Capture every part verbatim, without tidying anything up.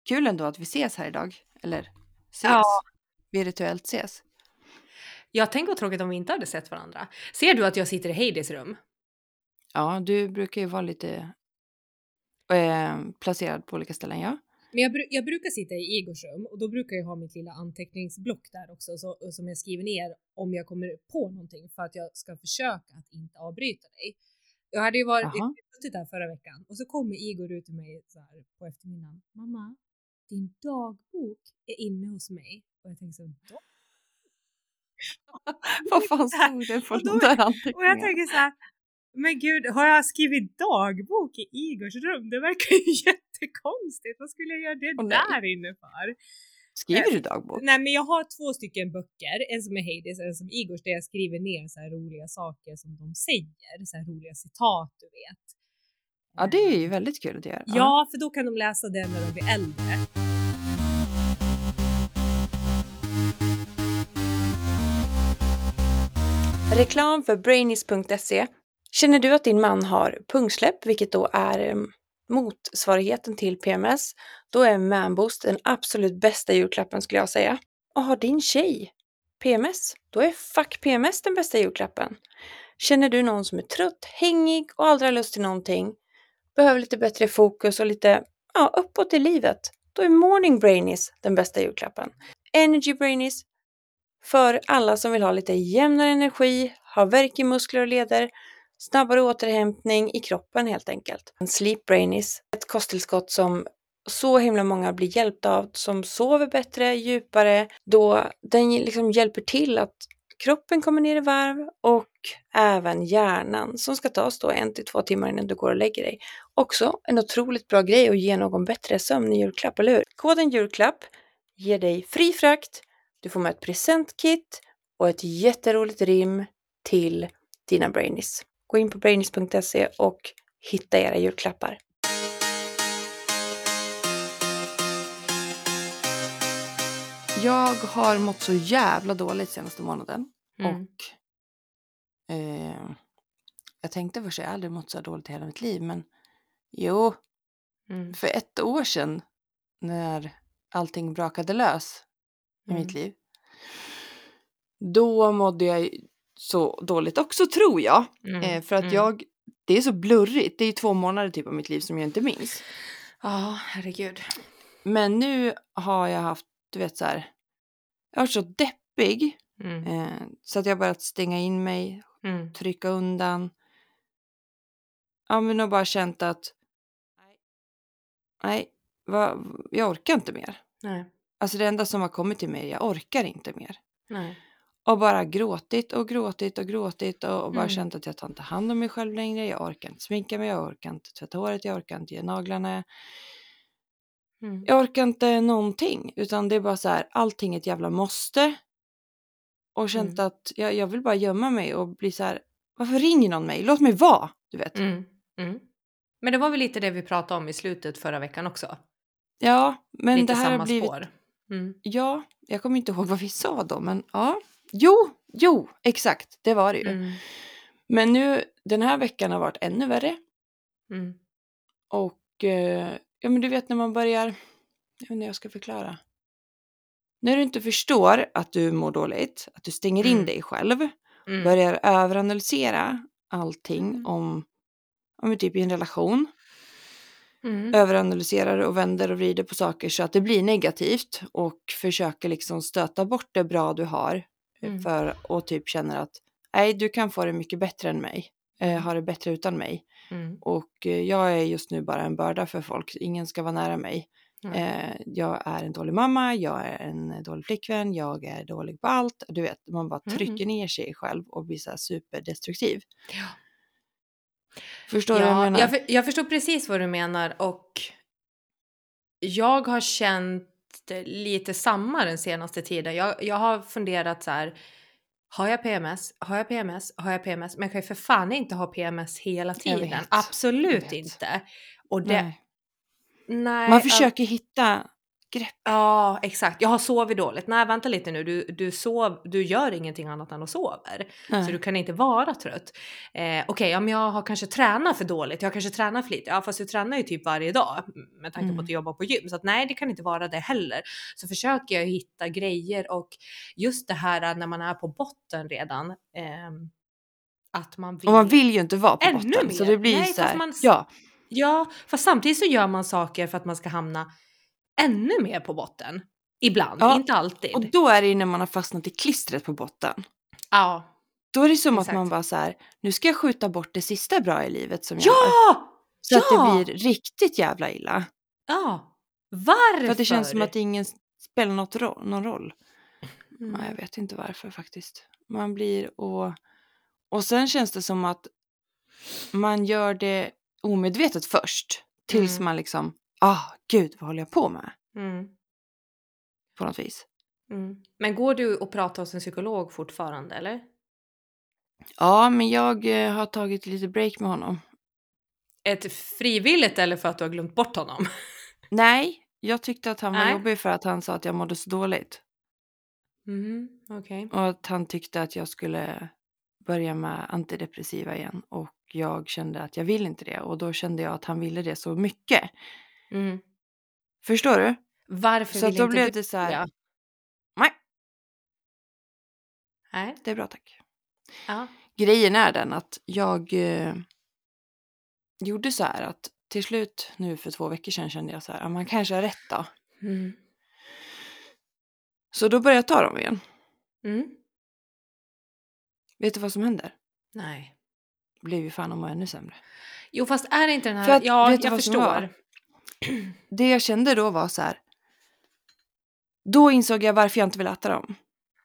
kul ändå att vi ses här idag. Eller ses. Ja. Virtuellt ses. Jag tänker vad tråkigt om vi inte hade sett varandra. Ser du att jag sitter i Heidis rum? Ja, du brukar ju vara lite eh, placerad på olika ställen, ja. Men jag, bru- jag brukar sitta i Igors rum och då brukar jag ha mitt lilla anteckningsblock där också så, som jag skriver ner om jag kommer på någonting för att jag ska försöka att inte avbryta dig. Jag hade ju varit Jaha. suttit där förra veckan och så kommer Igor ut till mig så här på eftermiddagen. Mamma, din dagbok är inne hos mig. Och jag tänkte så, då? Vad fan stod det på Och då- de där Och jag anteckningarna? tänker så här, men gud, har jag skrivit dagbok i Igors rum? Det verkar ju jättekonstigt. Vad skulle jag göra det Åh, nej. där inne för? Skriver du dagbok? Nej, men jag har två stycken böcker, en som är Heidis och en som Igors, där jag skriver ner så här roliga saker som de säger, så här roliga citat, du vet. Ja, det är ju väldigt kul att göra. Ja, för då kan de läsa det när de blir äldre. Reklam för Brainis punkt se. Känner du att din man har pungsläpp, vilket då är eh, motsvarigheten till P M S, då är Manboost den absolut bästa julklappen skulle jag säga. Och har din tjej P M S, då är fuck P M S den bästa julklappen. Känner du någon som är trött, hängig och aldrig har lust till någonting, behöver lite bättre fokus och lite ja, uppåt i livet, då är Morning Brainis den bästa julklappen. Energy Brainis för alla som vill ha lite jämnare energi, ha värk i muskler och leder, snabbare återhämtning i kroppen helt enkelt. En Sleep Brainis, ett kosttillskott som så himla många blir hjälpta av, som sover bättre, djupare, då den liksom hjälper till att kroppen kommer ner i varv och även hjärnan som ska tas då en till två timmar innan du går och lägger dig. Också en otroligt bra grej att ge någon bättre sömn i julklapp, eller hur? Koden julklapp ger dig fri frakt. Du får med ett presentkit och ett jätteroligt rim till dina Brainis. Gå in på brainis punkt se och hitta era julklappar. Jag har mått så jävla dåligt senaste månaden. Mm. Och eh, jag tänkte först att jag aldrig mått så dåligt i hela mitt liv. Men jo, Mm. för ett år sedan när allting brakade lös i Mm. mitt liv. Då mådde jag så dåligt också, tror jag. Mm. Eh, för att Mm. jag, det är så blurrigt. Det är två månader typ av mitt liv som jag inte minns. Ja, herregud. Men nu har jag haft, du vet så här. Jag har varit så deppig. Mm. Eh, så att jag har börjat stänga in mig. Mm. Trycka undan. Ja, men jag har bara känt att. Nej. Nej, va, jag orkar inte mer. Nej. Alltså det enda som har kommit till mig, jag orkar inte mer. Nej. Och bara gråtit och gråtit och gråtit och, och bara Mm. känt att jag tar inte hand om mig själv längre. Jag orkar inte sminka mig, jag orkar inte tvätta håret, jag orkar inte göra naglarna. Mm. Jag orkar inte någonting, utan det är bara så här, allting är ett jävla måste. Och känt Mm. att jag, jag vill bara gömma mig och bli så här, varför ringer någon mig? Låt mig vara, du vet. Mm. Mm. Men det var väl lite det vi pratade om i slutet förra veckan också. Ja, men Lite det här samma har blivit... spår. Mm. Ja, jag kommer inte ihåg vad vi sa då, men ja. Jo, jo, exakt, det var det ju. Mm. Men nu, den här veckan har varit ännu värre. Mm. Och eh, ja, men du vet när man börjar, jag vet inte hur jag ska förklara. När du inte förstår att du mår dåligt, att du stänger in Mm. dig själv, Mm. börjar överanalysera allting Mm. om, om typ i en relation. Mm. Överanalyserar och vänder och vrider på saker så att det blir negativt och försöker liksom stöta bort det bra du har Mm. för och typ känner att nej, du kan få det mycket bättre än mig. Eh, ha det bättre utan mig. Mm. Och eh, jag är just nu bara en börda för folk. Ingen ska vara nära mig. Mm. Eh, jag är en dålig mamma. Jag är en dålig flickvän. Jag är dålig på allt. Du vet, man bara Mm. trycker ner sig själv och blir så här superdestruktiv. Ja. Förstår du vad jag Ja, menar? jag, för, jag förstår precis vad du menar och jag har känt lite samma den senaste tiden. Jag, jag har funderat så här, har jag P M S? Har jag P M S? Har jag P M S? Men jag kan ju för fan inte ha P M S hela Jag tiden. vet. Absolut Jag vet. inte. Och det, Nej. nej, Man all- försöker hitta grepp. Ja, exakt. Jag har sovit dåligt. Nej, vänta lite nu. Du, du, sov, du gör ingenting annat än att sover. Nej. Så du kan inte vara trött. Eh, Okej, okay, ja, men jag har kanske tränat för dåligt. Jag har kanske tränat för lite. Ja, fast du tränar ju typ varje dag. Med tanke Mm. på att du jobbar på gym. Så att, nej, det kan inte vara det heller. Så försöker jag hitta grejer. Och just det här när man är på botten redan. ehm, Att man vill, Och man vill ju inte vara på ännu botten. mer. Så det blir Nej, så fast här, man, ja. ja, fast samtidigt så gör man saker för att man ska hamna ännu mer på botten. Ibland, Ja, inte alltid. Och då är det ju när man har fastnat i klistret på botten. Ja, Då är det som exakt. att man bara så här, nu ska jag skjuta bort det sista bra i livet som jag Ja! har. Så ja! att det blir riktigt jävla illa. Ja, varför? För att det känns som att ingen spelar något ro- någon roll. Mm. Nej, jag vet inte varför faktiskt. Man blir och... Och sen känns det som att man gör det omedvetet först. Tills Mm. man liksom, ah gud vad håller jag på med? Mm. På något vis. Mm. Men går du och pratar hos en psykolog fortfarande eller? Ja, men jag eh, har tagit lite break med honom. Ett frivilligt eller för att du har glömt bort honom? Nej, jag tyckte att han var Nej. jobbig för att han sa att jag mådde så dåligt. Mm, okej. Och att han tyckte att jag skulle börja med antidepressiva igen. Och jag kände att jag vill inte det. Och då kände jag att han ville det så mycket. Mm. Förstår du? Varför Så vill att då inte blev du det så här, det? nej, Nej. det är bra tack. Ja. Grejen är den att jag eh, gjorde så här att till slut nu för två veckor sedan kände jag så här, ja, man kanske har rätt då. Mm. Så då började jag ta dem igen. Mm. Vet du vad som händer? Nej. Det blev ju fan om och ännu sämre. Jo, fast är det inte den här... För att, ja, vet du jag vad som förstår. var? Det jag kände då var så här. Då insåg jag varför jag inte vill äta dem.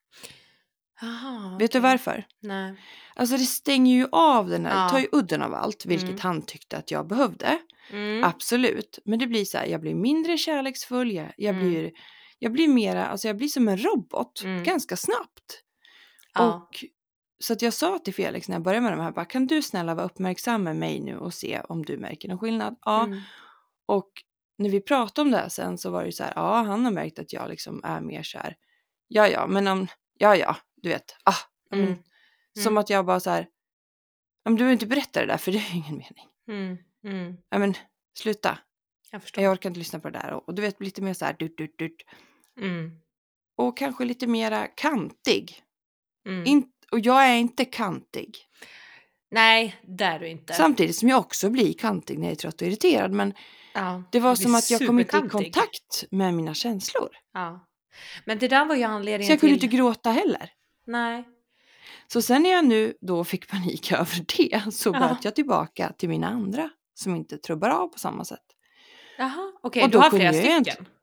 Aha, Vet du okej. varför? Nej. Alltså det stänger ju av den här, Ja. tar ju udden av allt, vilket Mm. han tyckte att jag behövde. Mm. Absolut. Men det blir så här, jag blir mindre kärleksfull, jag, jag, Mm. blir, jag blir mera, alltså jag blir som en robot Mm. ganska snabbt. Ja. Och så att jag sa till Felix när jag började med de här, bara, kan du snälla vara uppmärksam med mig nu och se om du märker någon skillnad? Ja. Mm. Och när vi pratade om det här sen så var det ju så här, ja han har märkt att jag liksom är mer så här, ja ja, men om, ja ja, du vet, ah, Mm. men, som Mm. att jag bara så här, om du inte berättar det där för det är ingen mening. Mm. Mm. Ja men sluta, Jag förstår. jag orkar inte lyssna på det där. Och, och du vet lite mer så här, dut, dut, dut. Mm. Och kanske lite mera kantig. Mm. In, och jag är inte kantig. Nej, det är du inte. Samtidigt som jag också blir kantig när jag är trött och irriterad. Men Ja, det var du blir som att jag kom inte i superkantig. kontakt med mina känslor. Ja. Men det där var ju anledningen Så jag kunde till... inte gråta heller. Nej. Så sen när jag nu då fick panik över det så Ja. började jag tillbaka till mina andra som inte trubbar av på samma sätt. Jaha, okej, Och du då har kunde flera jag inte- stycken.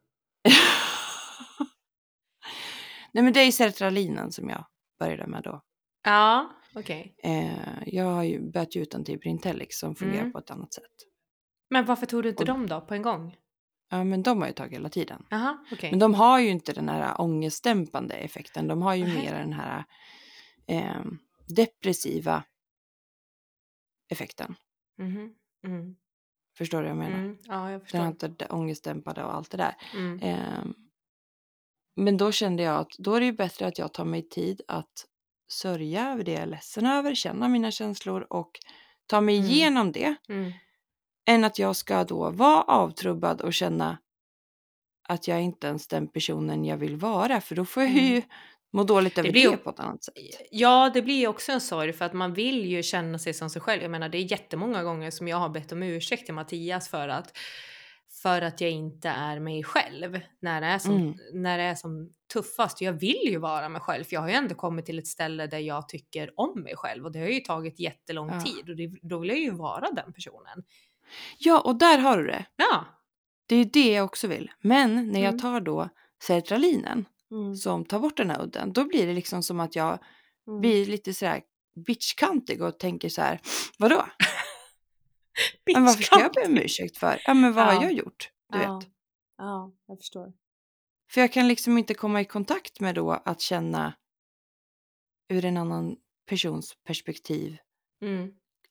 Nej men det är sertralinen som jag började med då. Ja, okej. Eh, jag har ju börjat ut den till Brintellix som fungerar Mm. på ett annat sätt. Men varför tog du inte Och- dem då på en gång? Ja men de har jag tagit hela tiden. Jaha, okej. Men de har ju inte den här ångestdämpande effekten. De har ju Nej. mer den här eh, depressiva effekten. Mhm. Mm. Förstår du vad jag menar? Mm. Ja, jag Den förstår. har inte det ångestdämpade och allt det där. Mm. Eh, men då kände jag att då är det ju bättre att jag tar mig tid att sörja över det jag är ledsen över, känna mina känslor och ta mig Mm. igenom det. Mm. Än att jag ska då vara avtrubbad och känna att jag inte ens den personen jag vill vara. För då får jag Mm. ju må dåligt över det, blir ju- på ett annat sätt. Ja, det blir ju också en sorg för att man vill ju känna sig som sig själv. Jag menar, det är jättemånga gånger som jag har bett om ursäkt till Mattias för att, för att jag inte är mig själv när det är som, Mm. när det är som tuffast. Jag vill ju vara mig själv, för jag har ju ändå kommit till ett ställe där jag tycker om mig själv och det har ju tagit jättelång Ja. tid och det, då vill jag ju vara den personen. Ja, och där har du det. Ja. Det är ju det jag också vill. Men när Mm. jag tar då sertralinen Mm. som tar bort den här udden, då blir det liksom som att jag Mm. blir lite sådär bitchkantig och tänker så här, vadå? Men varför ska jag be om ursäkt för? Ja, men vad Ja. har jag gjort? Du Ja. vet. Ja, jag förstår. För jag kan liksom inte komma i kontakt med då att känna ur en annan persons perspektiv Mm.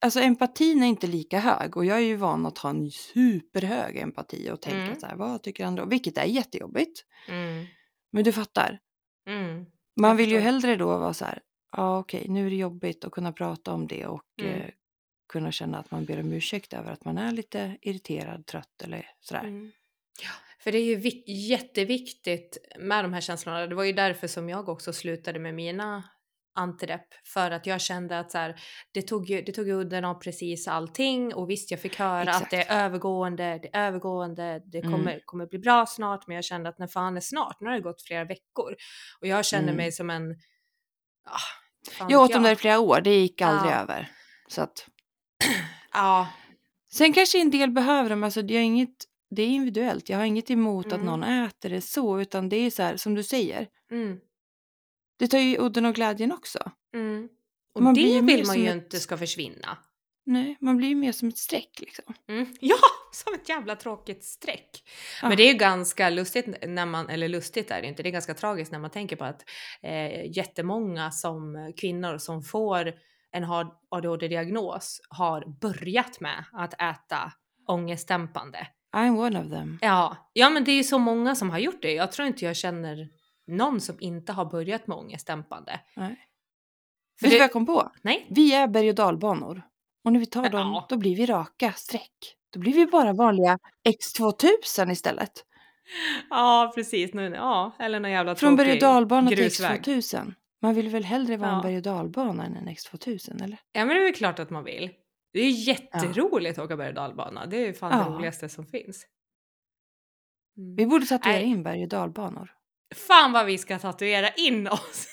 alltså empatin är inte lika hög. Och jag är ju van att ha en superhög empati och tänka Mm. så här, vad tycker andra? Vilket är jättejobbigt. Mm. Men du fattar. Mm. Man Jag vill ju förstår. hellre då vara så här, ja okej, nu är det jobbigt att kunna prata om det och Mm. eh, kunna känna att man ber om ursäkt över att man är lite irriterad, trött eller sådär. Mm. Ja, för det är ju vik- jätteviktigt med de här känslorna. Det var ju därför som jag också slutade med mina antidepp. För att jag kände att så här, det tog ju det tog ju udden av precis allting. Och visst, jag fick höra Exakt. att det är övergående, det är övergående, det Mm. kommer, kommer bli bra snart. Men jag kände att när fan är snart, nu har det gått flera veckor. Och jag känner Mm. mig som en... Ah, fan Jag vet åt dem där i flera år, det gick aldrig Ja. över. Så att... Ja. Sen kanske en del behöver dem, alltså det är inget, det är individuellt. Jag har inget emot Mm. att någon äter det så, utan det är så här, som du säger. Mm. Det tar ju udden och glädjen också. Mm. Och Man blir det ju mer vill man som ju ett- inte ska försvinna. Nej, man blir ju mer som ett streck liksom. Mm. Ja, som ett jävla tråkigt streck. Ja. Men det är ju ganska lustigt när man, eller lustigt är det inte, det är ganska tragiskt när man tänker på att eh, jättemånga som kvinnor som får en A D H D-diagnos har börjat med att äta ångestdämpande. I'm one of them. Ja, ja, men det är ju så många som har gjort det. Jag tror inte jag känner någon som inte har börjat med ångestdämpande. Nej. För Vet du det- vad jag kom på? Nej? Vi är berg- och dalbanor. Och när vi tar dem, Ja. då blir vi raka streck. Då blir vi bara vanliga X tvåtusen istället. Ja, precis. Nu, ja, eller någon jävla Från berg- och tråkig dalbana till X grusväg. tvåtusen. Man vill väl hellre vara Ja. en berg- och dalbana än en X tvåtusen, eller? Ja, men det är väl klart att man vill. Det är jätteroligt att åka berg- och dalbana. Det är ju fan Ja. det roligaste som finns. Mm. Vi borde tatuera Nej. in berg- och dalbanor. Fan vad vi ska tatuera in oss!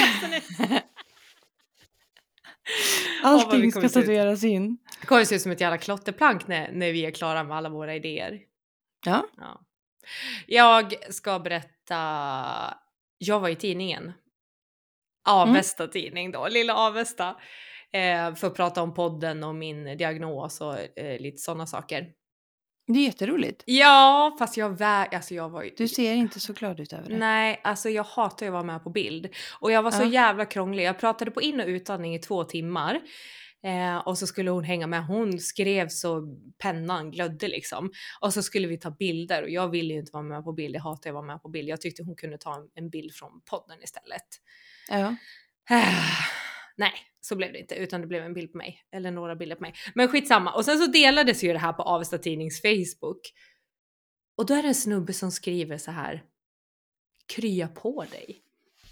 Allting vad vi ska kommer se ut. tatueras in. Det kommer se ut som ett jävla klotterplank när, när vi är klara med alla våra idéer. Ja. Ja. Jag ska berätta... Jag var i tidningen. Avesta tidning då, lilla Avesta. Eh, för att prata om podden och min diagnos och eh, lite sådana saker. Det är jätteroligt. Ja, fast jag väg... Alltså jag var ju... Du ser inte så glad ut över det. Nej, alltså jag hatar ju att vara med på bild. Och jag var så Ja. jävla krånglig. Jag pratade på in- och utandning i två timmar. Eh, och så skulle hon hänga med. Hon skrev så pennan glödde liksom. Och så skulle vi ta bilder. Och jag ville ju inte vara med på bild. Jag hatar att vara med på bild. Jag tyckte hon kunde ta en, en bild från podden istället. Ja. Nej, så blev det inte. Utan det blev en bild på mig. Eller några bilder på mig. Men skitsamma. Och sen så delades ju det här på Avesta Tidnings Facebook. Och då är det en snubbe som skriver så här: krya på dig.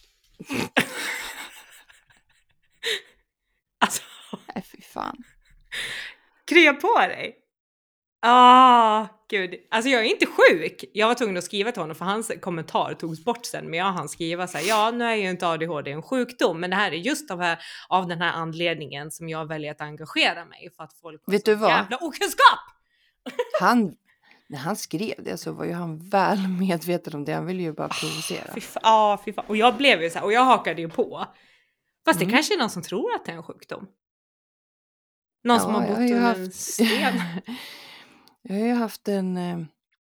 Alltså, Nej, fy fan. krya på dig. Ah, gud. Alltså jag är inte sjuk. Jag var tvungen att skriva till honom för hans kommentar togs bort sen. Men jag hann skriva så här: ja, nu är ju inte A D H D en sjukdom. Men det här är just av, här, av den här anledningen som jag väljer att engagera mig. För att folk har Vet så du vad? jävla okunskap. Han, när han skrev det så var ju han väl medveten om det. Han ville ju bara provocera. Fy fan, ah, fy fan. Och jag blev ju så här, och jag hakade ju på. Fast Mm. det kanske är någon som tror att det är en sjukdom. Någon som Ja, har jag bott har ju under en haft- sten. Jag har ju haft en, eh,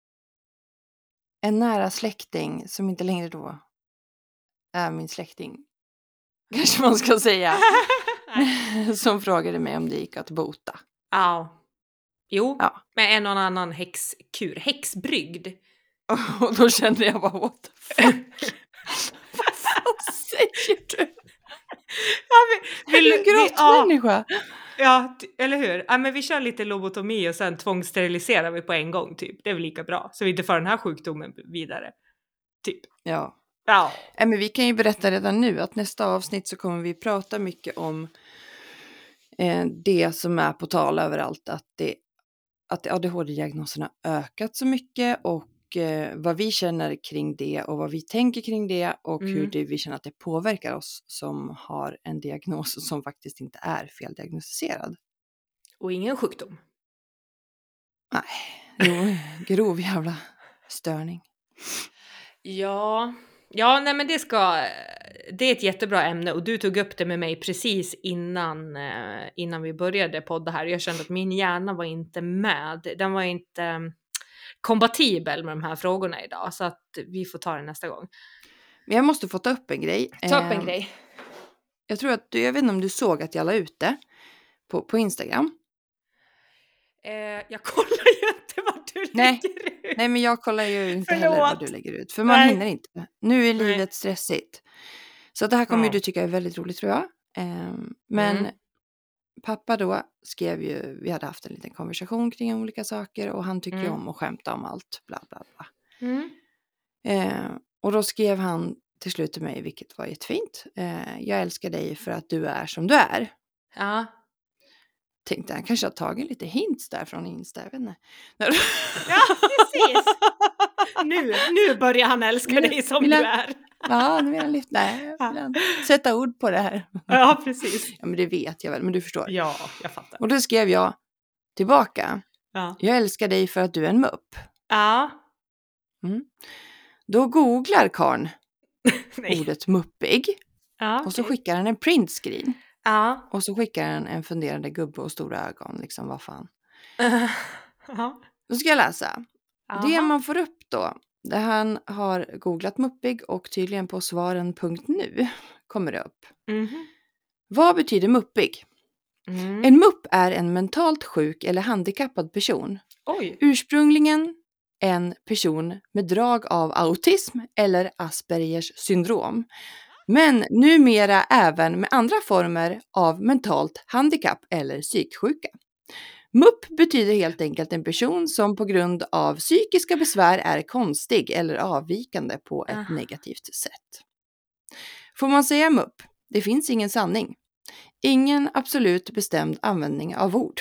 en nära släkting som inte längre då är min släkting. Kanske man ska säga. Som frågade mig om det gick att bota. Ja. Jo, Ja. med en och annan häxkur. Häxbrygd. Och då kände jag bara, what the fuck? Vad fan säger du? Ja, vi, Är du en vi- ja, grottmänniska? ja, t- eller hur? Ja, men vi kör lite lobotomi och sen tvångssteriliserar vi på en gång typ. Det är väl lika bra. Så vi inte för den här sjukdomen vidare. Typ. Ja. Ja. Nej, men vi kan ju berätta redan nu att nästa avsnitt så kommer vi prata mycket om eh, det som är på tal överallt. Att, det, att A D H D-diagnoserna ökat så mycket och eh, vad vi känner kring det och vad vi tänker kring det och Mm. hur det, vi känner att det påverkar oss som har en diagnos som faktiskt inte är feldiagnostiserad. Och ingen sjukdom. Jo, grov jävla störning. Ja, ja, nej men det ska, det är ett jättebra ämne och du tog upp det med mig precis innan, eh, innan vi började podda här. Jag kände att min hjärna var inte med, den var inte eh, kompatibel med de här frågorna idag så att vi får ta det nästa gång. Men jag måste få ta upp en grej. Ta upp en Eh, grej. Jag tror att du, jag vet inte om du såg att jag la ut det. på, på Instagram. Eh, jag kollar ju inte vad du Nej. lägger ut. Nej, men jag kollar ju inte Förlåt. heller vad du lägger ut. För man Nej. hinner inte. Nu är Nej. livet stressigt. Så det här kommer Ja. ju du tycka är väldigt roligt, tror jag. Um, men Mm. pappa då skrev ju, vi hade haft en liten konversation kring olika saker. Och han tycker ju Mm. om att skämta om allt. Bla bla bla. Mm. Uh, och då skrev han till slut till mig, vilket var jättefint. Uh, jag älskar dig för att du är som du är. Ja. Tänkte han kanske har tagit lite hints där från Insta, jag vet inte. Ja, precis. Nu, nu börjar han älska Vill- dig som vill du han- är. Ja, nu vill han lyfta. Nej, Ja. vill han sätta ord på det här. Ja, precis. Ja, men det vet jag väl, men du förstår. Ja, jag fattar. Och då skrev jag tillbaka. Ja. Jag älskar dig för att du är en mupp. Ja. Mm. Då googlar karln Nej. ordet muppig. Ja, Och så okej. skickar han en printscreen. Ja. Och så skickar han en funderande gubbe och stora ögon. Liksom, vad fan. Ja. Då ska jag läsa. Det Jaha. man får upp då. Där han har googlat muppig och tydligen på svaren punkt nu kommer det upp. Mhm. Vad betyder muppig? Mm. En mupp är en mentalt sjuk eller handikappad person. Oj. Ursprungligen en person med drag av autism eller Aspergers syndrom. Men numera även med andra former av mentalt handikapp eller psyksjuka. Mupp betyder helt enkelt en person som på grund av psykiska besvär är konstig eller avvikande på ett Ah. negativt sätt. Får man säga mupp? Det finns ingen sanning. Ingen absolut bestämd användning av ord.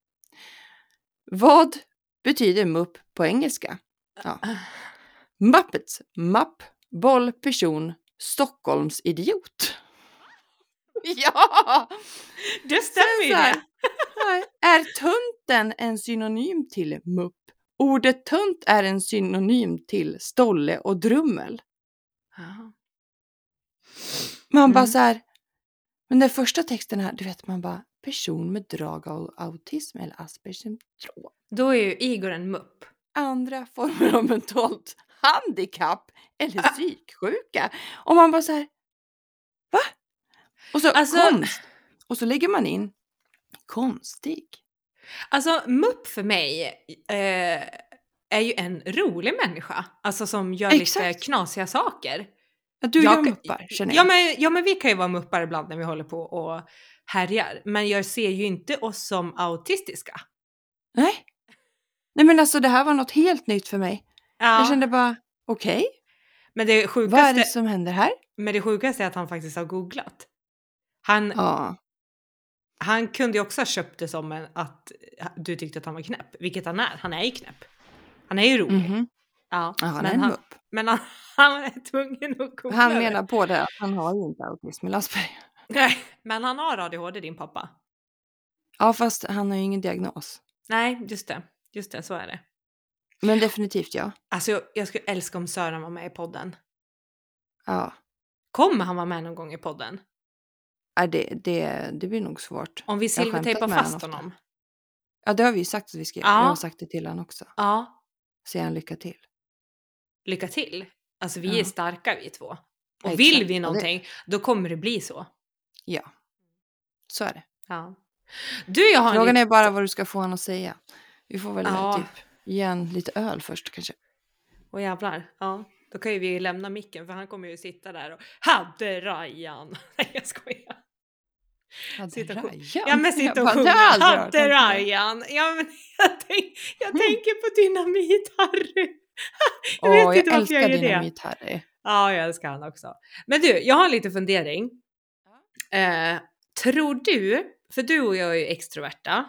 Vad betyder mupp på engelska? Ja. Muppets, mapp, boll, person, Stockholms idiot. Ja! Det stämmer ju Så här, det. är tunten en synonym till mupp? Ordet tunt är en synonym till stolle och drummel. Ja. Man Mm. bara så här, men den första texten här, du vet man bara, person med drag av autism eller Aspergers syndrom. Då är ju Igor en mupp. Andra former av mentalt handikapp eller psyksjuka. Och man bara så här, va? Och så Alltså- konst. Och så lägger man in konstig. Alltså mupp för mig eh, är ju en rolig människa. Alltså som gör Exakt. lite knasiga saker. Ja, du Jag gör kan- muppar, känner Ja jag. men, ja men vi kan ju vara muppar ibland när vi håller på och härjar. Men jag ser ju inte oss som autistiska. Nej. Nej men alltså det här var något helt nytt för mig. Ja, Jag kände bara, okej. men, det Vad är sjukaste, det som händer här? men det sjukaste är att han faktiskt har googlat. Han, Ja. han kunde ju också ha köpt det som en, att du tyckte att han var knäpp. Vilket han är. Han är ju knäpp. Han är ju rolig. Mhm. Ja, Ja, han är men, en han, mupp. men han, han är tvungen att googla Han det. menar på det att han har ju inte autism eller Asperger. Nej, men han har A D H D din pappa. Ja, fast han har ju ingen diagnos. Nej, just det. Just det, så är det. Men definitivt ja. Alltså jag, jag skulle älska om Sören var med i podden. Ja. Kommer han vara med någon gång i podden? Ja, det, det, det blir nog svårt. Om vi Jag har skämtat silvertejpar med fast honom ofta. honom. Ja, det har vi ju sagt att vi ska göra. Ja. Jag har sagt det till honom också. Ja, Säger han lycka till. lycka till. Alltså vi Ja. är starka vi två. Och Exakt. vill vi Ja, det- någonting, då kommer det bli så. Ja. Så är det. Ja. Du, jag har en Frågan lit- är bara vad du ska få honom att säga. Vi får väl Ja. typ ge en lite öl först kanske. Åh jävlar. Ja, då kan ju vi lämna micken för han kommer ju sitta där och hade Rajan. Nej, jag skojar. Hade Sitta och- Rajan? Ja, men sitta Jag och bara, sjunga. det har jag aldrig hört. Hade Rajan. Ja, men jag, tänk, jag Mm. tänker på Dynamit-Harry. Jag Åh, vet jag inte varför älskar jag gör det. Dynamit-Harry. Ja, jag älskar han också. Men du, jag har en liten fundering. Eh, tror du, för du och jag är ju extroverta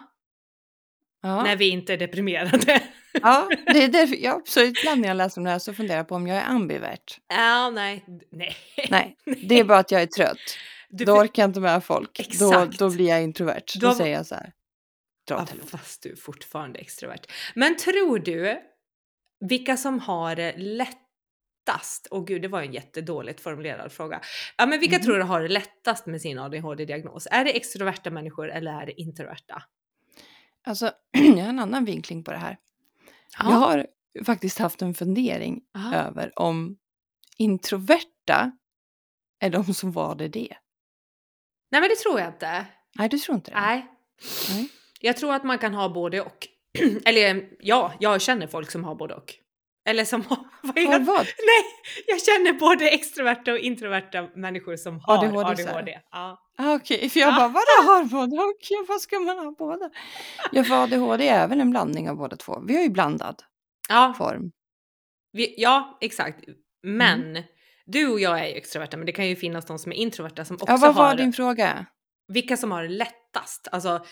Ja. när vi inte är deprimerade. Ja, det är därför jag absolut ibland när jag läser om det här så funderar jag på om jag är ambivert. Ja, nej. Nej. Nej, det är bara att jag är trött. Du, Då orkar jag inte med folk. Då, Exakt. då blir jag introvert. Du Då har- säger jag så här. Dra ja, åt helvete. fast du är fortfarande extrovert. Men tror du vilka som har det lättast? Åh gud, det var en jättedåligt formulerad fråga. Ja, men vilka Mhm. tror du har det lättast med sin A D H D-diagnos? Är det extroverta människor eller är det introverta? Alltså, jag har en annan vinkling på det här. Jag har faktiskt haft en fundering Ja. över om introverta är de som var det det. Nej, men det tror jag inte. Nej, du tror inte det? Nej, Nej. Jag tror att man kan ha både och. Eller ja, jag känner folk som har både och. Eller som har... Vad är Har det? vad? Nej, jag känner både extroverta och introverta människor som har A D H D, A D H så D. här. Ja. Ah, okej, för jag bara, vadå har både och? Ja, vad ska man ha båda? Ja, för A D H D är även en blandning av båda två. Vi har ju blandad Ja, form. vi, ja, exakt. Men Mm. du och jag är ju extroverta, men det kan ju finnas de som är introverta som också Ja, vad var har... din fråga? Vilka som har det lättast? Alltså,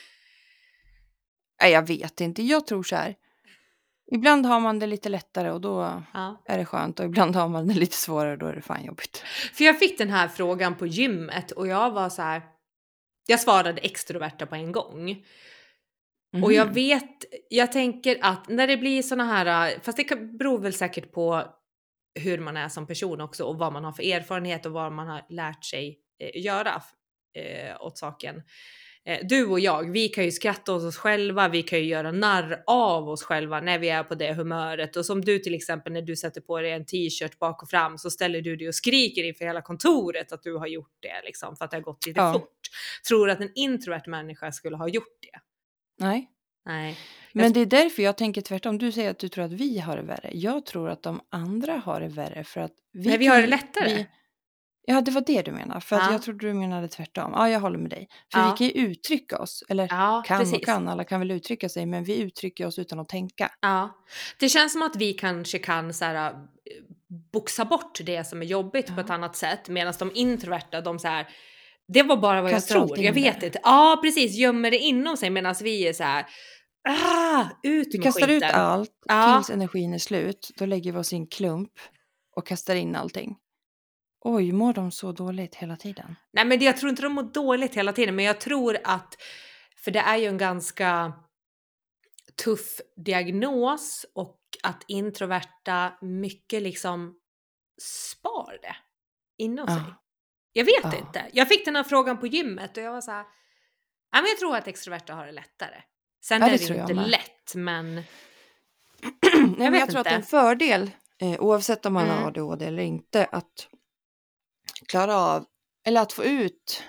Nej, jag vet inte. Jag tror så här. Ibland har man det lite lättare och då ja. är det skönt. Och ibland har man det lite svårare och då är det fan jobbigt. För jag fick den här frågan på gymmet och jag var så här... Jag svarade extroverta på en gång. Och jag Mhm. vet, jag tänker att när det blir såna här, fast det kan- beror väl säkert på hur man är som person också och vad man har för erfarenhet och vad man har lärt sig eh, göra eh, åt saken. Eh, du och jag, vi kan ju skratta åt oss själva, vi kan ju göra narr av oss själva när vi är på det humöret. Och som du till exempel, när du sätter på dig en t-shirt bak och fram så ställer du dig och skriker inför hela kontoret att du har gjort det liksom, för att det har gått lite Ja. fort. Tror du att en introvert människa skulle ha gjort det? Nej. Nej. Men det är därför jag tänker tvärtom. Du säger att du tror att vi har det värre. Jag tror att de andra har det värre för att vi Men vi kan har ju- det lättare. Vi, ja, det var det du menar. För att Ja. jag trodde du menade tvärtom. Ja, jag håller med dig. För Ja. vi kan ju uttrycka oss. Eller Ja, kan precis. och kan. Alla kan väl uttrycka sig. Men vi uttrycker oss utan att tänka. Ja. Det känns som att vi kanske kan så här, eh, boxa bort det som är jobbigt på Ja. ett annat sätt. Medan de introverta, de så här, det var bara vad Kastar jag allt tror. in Jag vet där. inte. Ja, precis. Gömmer det inom sig medan vi är så här, ah, ut Vi med kastar ut skiten. allt Ja. tills energin är slut. Då lägger vi oss i en klump och kastar in allting. Oj, mår de så dåligt hela tiden? Nej, men det, jag tror inte de mår dåligt hela tiden, men jag tror att, för det är ju en ganska tuff diagnos och att introverta mycket liksom spar det inom Ja. sig. Jag vet Ja. inte. Jag fick den här frågan på gymmet och jag var så här, ja, men jag tror att extroverta har det lättare. Sen Ja, är det det tror ju jag inte med. lätt, men Nej, Jag men vet jag tror att det är en inte. fördel, eh, oavsett om man Mm. har A D H D eller inte, att klara av, eller att få ut,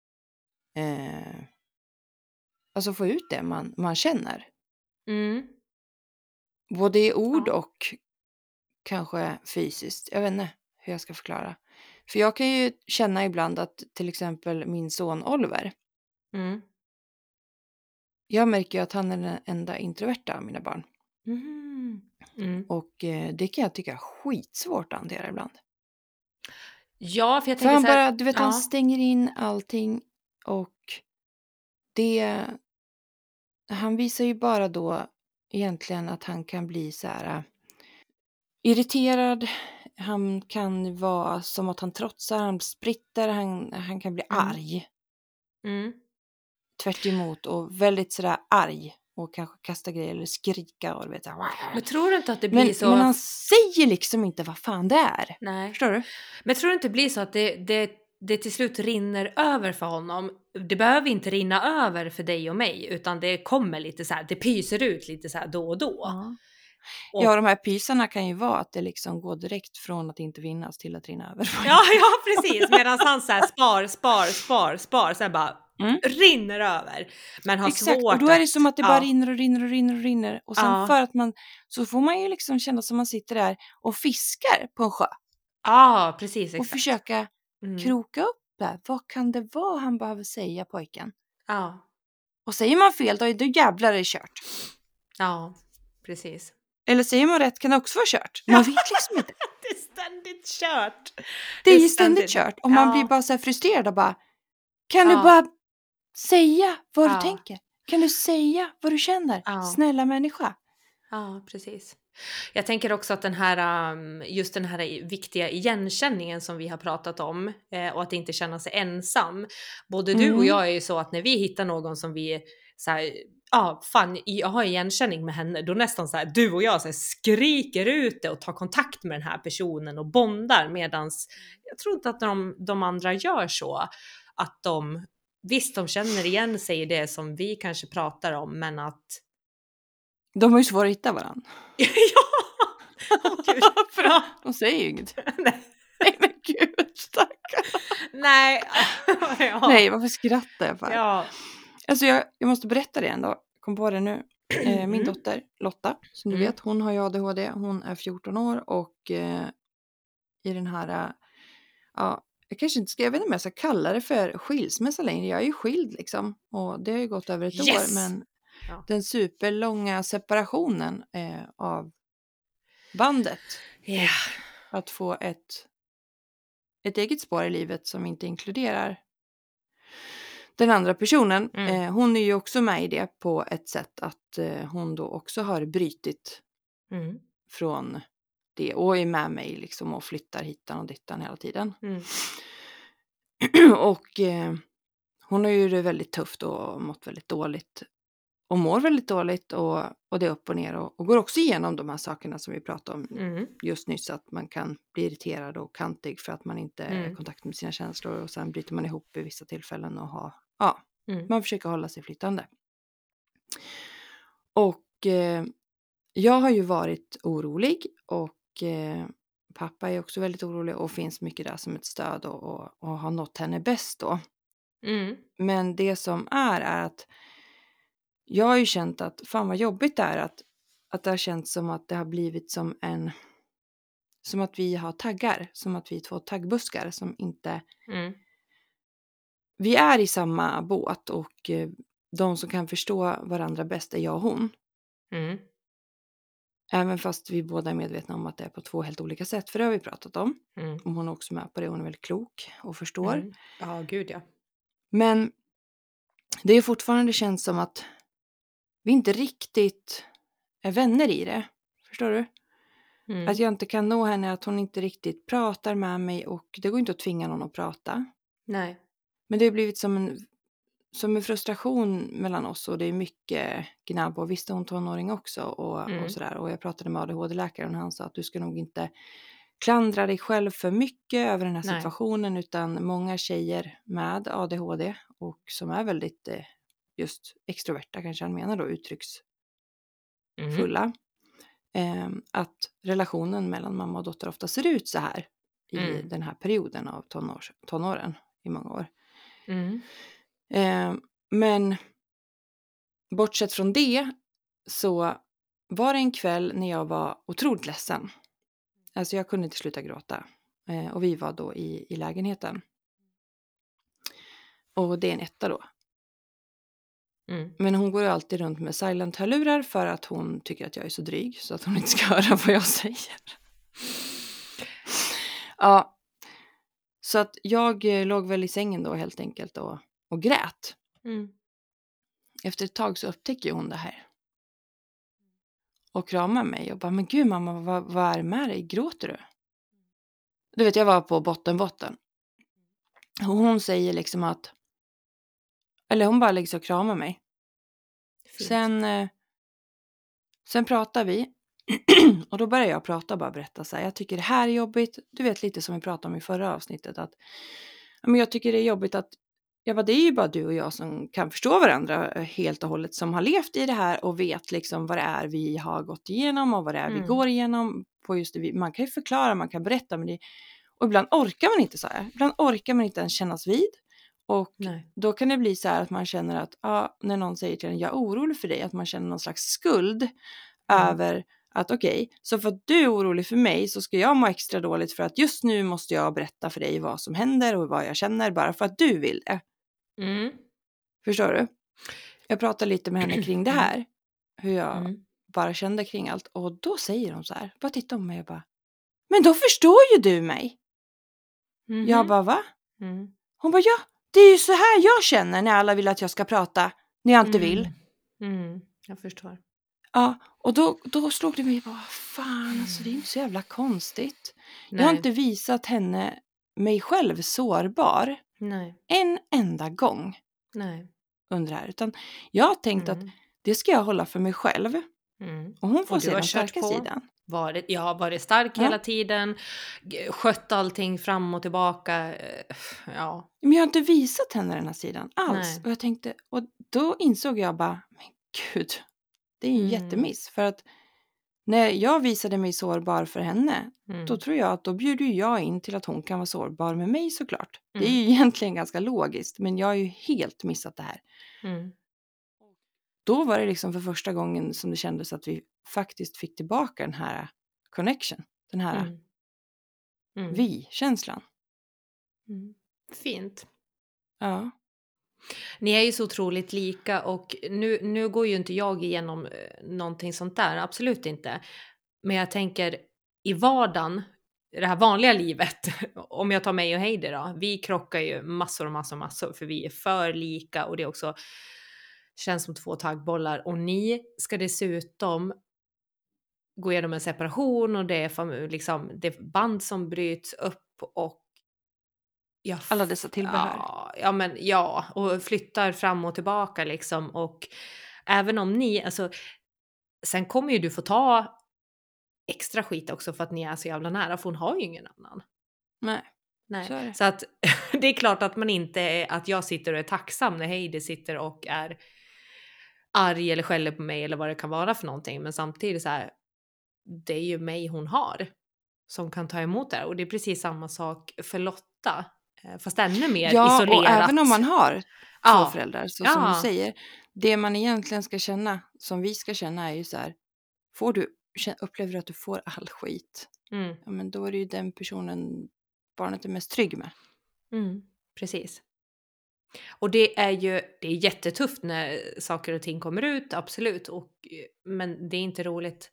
eh, alltså få ut det man, man känner. mm, Både i ord Ja. och kanske fysiskt. Jag vet inte hur jag ska förklara. För jag kan ju känna ibland att till exempel min son Oliver, mm. jag märker ju att han är den enda introverta av mina barn. Mm. Mm. Och eh, det kan jag tycka är skitsvårt att hantera ibland. Ja, för jag För tänker han så här, bara, du vet, han ja, stänger in allting och det, han visar ju bara då egentligen att han kan bli så här äh, irriterad. Han kan vara som att han trotsar, han spritter, han, han kan bli Mm. arg. mm. Tvärt emot och väldigt sådär arg och kanske kasta grejer eller skrika och du vet. Men tror du inte att det blir Men, så? men han säger liksom inte vad fan det är. Nej. Förstår du? Men tror du inte det blir så att det, det, det till slut rinner över för honom? Det behöver inte rinna över för dig och mig, utan det kommer lite så här, det pyser ut lite så här då och då. Ja. Och, Ja, de här pysarna kan ju vara att det liksom går direkt från att inte vinnas till att rinna över. ja, ja, precis. Medan han så här spar, spar, spar, spar, sen bara Mm. rinner över. Men har Exakt, svårt och då är det att- som att det bara ja. rinner och rinner och rinner och rinner. Och sen Ja. för att man, så får man ju liksom känna som man sitter där och fiskar på en sjö. Ja, precis. Och Exakt. försöka Mm. kroka upp det. Vad kan det vara han behöver säga, pojken? Ja, Och säger man fel, då är det jävlar är det kört. ja, precis. Eller säger man rätt kan det också vara kört. Man vet liksom inte. Det är ständigt kört. Det är ju ständigt kört. Och man Ja. blir bara så här frustrerad och bara, kan Ja. du bara säga vad Ja. du tänker? Kan du säga vad du känner? Ja. Snälla människa. Ja, precis. Jag tänker också att den här, um, just den här viktiga igenkänningen som vi har pratat om eh, och att inte känna sig ensam. Både du och Mm. jag är ju så att när vi hittar någon som vi så här, ja, fan, jag har igenkänning med henne, då nästan så här, du och jag så här, skriker ut det och tar kontakt med den här personen och bondar, medans jag tror inte att de, de andra gör så. Att de, visst, de känner igen sig i det som vi kanske pratar om, men att De har ju svårt att hitta varandra. ja! Åh, gud. För de säger ju inget. Nej. Nej men gud, stackarn. Nej. Ja. Nej, varför skrattar jag för? Ja. Alltså jag, jag måste berätta det ändå. Kom på det nu. Eh, min Mm. dotter Lotta, som du Mm. vet, hon har ju A D H D. Hon är fjorton år och eh, i den här, eh, ja, jag kanske inte ska, jag vet inte om jag ska kalla det för skilsmässa längre. Jag är ju skild liksom och det har ju gått över ett Yes! år, men Ja. den superlånga separationen eh, av bandet Yeah. och att få ett, ett eget spår i livet som inte inkluderar den andra personen. Mm. Eh, hon är ju också med i det på ett sätt att eh, hon då också har brytit Mm. från det och är med mig liksom och flyttar hitan och dittan hela tiden. Mm. och eh, hon har ju det väldigt tufft och mått väldigt dåligt och mår väldigt dåligt och, och det är upp och ner och, och går också igenom de här sakerna som vi pratade om Mm. just nyss, att man kan bli irriterad och kantig för att man inte är Mm. i kontakt med sina känslor och sen bryter man ihop i vissa tillfällen och har, ja, Mm. man försöker hålla sig flytande. Och eh, jag har ju varit orolig och eh, pappa är också väldigt orolig och finns mycket där som ett stöd och, och, och har nått henne bäst då. Mm. Men det som är är att jag har ju känt att fan vad jobbigt det är att, att det har känts som att det har blivit som en, som att vi har taggar, som att vi är två taggbuskar som inte, Mm. vi är i samma båt och eh, de som kan förstå varandra bäst är jag och hon. Mm. Även fast vi båda är medvetna om att det är på två helt olika sätt, för det har vi pratat om. Mm. Och hon är också med på det, hon är väldigt klok och förstår. Mm. Ja, gud ja. Men det är fortfarande känns som att vi inte riktigt är vänner i det. Förstår du? Mm. Att jag inte kan nå henne, att hon inte riktigt pratar med mig och det går inte att tvinga någon att prata. Nej. Men det har blivit som en, som en frustration mellan oss och det är mycket gnabb och visst är hon tonåring också och, Mm. och sådär. Och jag pratade med A D H D-läkaren och han sa att du ska nog inte klandra dig själv för mycket över den här Nej. situationen, situationen utan många tjejer med A D H D och som är väldigt eh, just extroverta kanske han menar då, uttrycksfulla. Mm. Eh, att relationen mellan mamma och dotter ofta ser ut så här i Mm. den här perioden av tonårs, tonåren i många år. Mm. Eh, men bortsett från det så var det en kväll när jag var otroligt ledsen. Alltså jag kunde inte sluta gråta. Eh, och vi var då i, i lägenheten. Och det är en etta då. Mm. Men hon går ju alltid runt med silent-hörlurar för att hon tycker att jag är så dryg. Så att hon inte ska höra vad jag säger. Ja. Så att jag eh, låg väl i sängen då helt enkelt och, och grät. Mm. Efter ett tag så upptäcker hon det här. Och kramar mig och bara, men gud mamma, vad, vad är det med dig? Gråter du? Du vet, jag var på botten, botten. Och hon säger liksom att, eller hon bara liksom kramar mig. Fint. Sen, eh, sen pratar vi. Och då börjar jag prata och bara berätta så här. Jag tycker det här är jobbigt. Du vet lite som vi pratade om i förra avsnittet. Att, men jag tycker det är jobbigt att, ja vad det är ju bara du och jag som kan förstå varandra helt och hållet. Som har levt i det här och vet liksom vad det är vi har gått igenom. Och vad det är Mm. vi går igenom. På just det, man kan ju förklara, man kan berätta. Men det, och ibland orkar man inte så här. Ibland orkar man inte ens kännas vid. Och Nej. då kan det bli så här att man känner att ja, när någon säger till en, jag är orolig för dig. Att man känner någon slags skuld Mm. över att okej, okay, så för att du är orolig för mig så ska jag må extra dåligt för att just nu måste jag berätta för dig vad som händer och vad jag känner bara för att du vill det. Mm. Förstår du? Jag pratar lite med henne kring det här. Hur jag Mm. bara kände kring allt. Och då säger hon så här, bara titta på mig och bara, men då förstår ju du mig. Mhm. Jag bara, va? Mm. Hon bara, ja, det är ju så här jag känner när alla vill att jag ska prata. När jag inte vill. Mm. Jag förstår. Ja, och då, då slog det mig bara, fan alltså det är inte så jävla konstigt. Nej. Jag har inte visat henne, mig själv sårbar Nej. en enda gång Nej. under det här. Utan jag har tänkt Mm. att det ska jag hålla för mig själv. Mm. Och hon får Och du se har den kört starka på. sidan. Varit, jag har varit stark Ja. hela tiden. g- Skött allting fram och tillbaka. eh, Ja. Men jag har inte visat henne den här sidan alls. Nej. Och jag tänkte, och då insåg jag bara, men gud, det är ju en Mm. jättemiss. För att när jag visade mig sårbar för henne, Mm. då tror jag att då bjuder jag in till att hon kan vara sårbar med mig såklart. Det är Mm. ju egentligen ganska logiskt, men jag har ju helt missat det här. Mm. Då var det liksom för första gången som det kändes att vi faktiskt fick tillbaka den här connection. Den här Mm. Mm. vi-känslan. Mm. Fint. Ja. Ni är ju så otroligt lika och nu, nu går ju inte jag igenom eh, någonting sånt där, absolut inte. Men jag tänker i vardagen, i det här vanliga livet, om jag tar mig och Heidi då, vi krockar ju massor och massor och massor för vi är för lika och det är också känns som två taggbollar och ni ska dessutom gå igenom en separation och det är fam- liksom, det är band som bryts upp och jag f- Alla dessa tillbehör. Ja, ja, men ja, och flyttar fram och tillbaka liksom och även om ni, alltså sen kommer ju du få ta extra skit också för att ni är så jävla nära för hon har ju ingen annan. Nej. Nej. Så är det. Så att det är klart att man inte är, att jag sitter och är tacksam när Heidi sitter och är arg eller skäller på mig eller vad det kan vara för någonting. Men samtidigt så här, det är ju mig hon har som kan ta emot det här. Och det är precis samma sak för Lotta. eh, Fast ännu mer Ja, isolerat. och även om man har två Ja. föräldrar, så Ja. som du säger, det man egentligen ska känna, som vi ska känna är ju så här, får du, kä- upplever du att du får all skit, Mm, ja men då är det ju den personen barnet är mest trygg med. mm, precis. Och det är ju det är jättetufft när saker och ting kommer ut, absolut. Och, men det är inte roligt.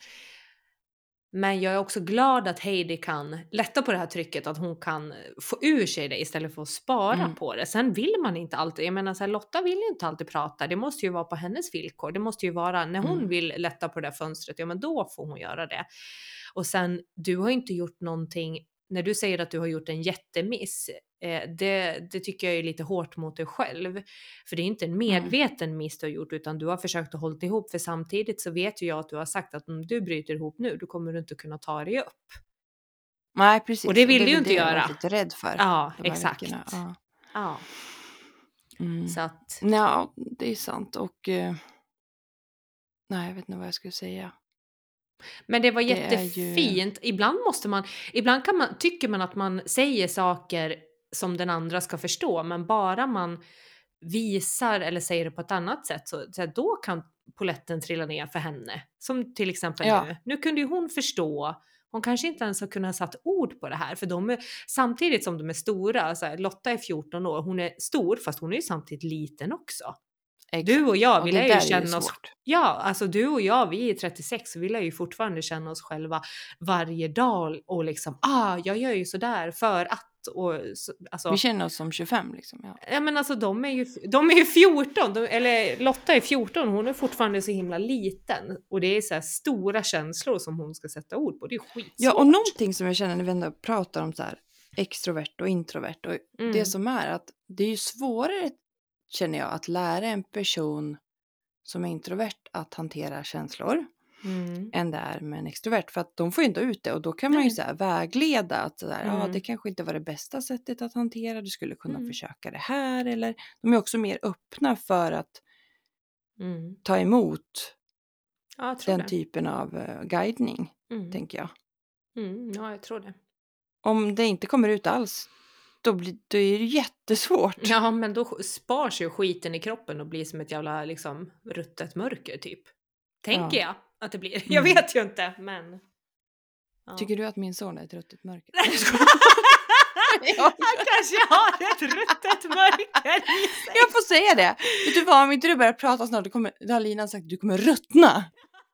Men jag är också glad att Heidi kan lätta på det här trycket, att hon kan få ur sig det istället för att spara Mm. på det. Sen vill man inte alltid, jag menar så här, Lotta vill ju inte alltid prata, det måste ju vara på hennes villkor. Det måste ju vara, när hon Mm. vill lätta på det där fönstret, ja men då får hon göra det. Och sen, du har inte gjort någonting, när du säger att du har gjort en jättemiss, eh, det, det tycker jag är lite hårt mot dig själv. För det är inte en medveten miss du har gjort, utan du har försökt att hålla ihop, för samtidigt så vet ju jag att du har sagt att om du bryter ihop nu, då kommer du inte kunna ta dig upp. Nej, precis. Och det vill är du ju väl inte det jag har göra. varit lite rädd för. Ja, de här exakt. veckorna. Ja. Ja, Mm. så att... Ja, det är sant. Och eh, nej, jag vet inte vad jag skulle säga. Men det var Det är ju- jättefint. Ibland måste man, ibland kan man, tycker man att man säger saker som den andra ska förstå, men bara man visar eller säger det på ett annat sätt, så, så då kan poletten trilla ner för henne. Som till exempel Ja. nu. Nu kunde ju hon förstå. Hon kanske inte ens har kunnat satt ord på det här, för de är, samtidigt som de är stora, så här, Lotta är fjorton år, hon är stor, fast hon är ju samtidigt liten också. Exakt. Du och jag, Och vi det lär där ju är ju känna oss... svårt. Ja, alltså du och jag, vi är trettiosex, och vi lär ju fortfarande känna oss själva varje dag och liksom, ah, jag gör ju sådär för att, och så, alltså... Vi känner oss som tjugofem liksom. Ja. Ja men alltså de är ju, de är ju fjorton, de, eller Lotta är fjorton, hon är fortfarande så himla liten. Och det är så här stora känslor som hon ska sätta ord på, det är skitsvårt. Ja, och någonting som jag känner när vi ändå pratar om så här extrovert och introvert. Och Mm. det som är att det är ju svårare, känner jag, att lära en person som är introvert att hantera känslor Mm. än det är med en extrovert. För att de får ju inte ut det, och då kan man ju Nej. så här vägleda att så där, Mm. ja, det kanske inte var det bästa sättet att hantera, du skulle kunna Mm. försöka det här, eller de är också mer öppna för att Mm. ta emot Ja, jag tror den det. typen av uh, guidning, Mm. tänker jag. Mm. Ja, jag tror det. Om det inte kommer ut alls, då, blir, då är det jättesvårt. Ja, men då spars ju skiten i kroppen och blir som ett jävla liksom ruttet mörker typ. Tänker Ja. jag att det blir. Jag Mm. vet ju inte, men... Ja. Tycker du att min son är ett ruttet mörker? Han kanske har ett ruttet mörker i sig. Jag får säga det. Vet du vad, om inte du börjar prata snart, då, kommer, då har Lina sagt att du kommer ruttna.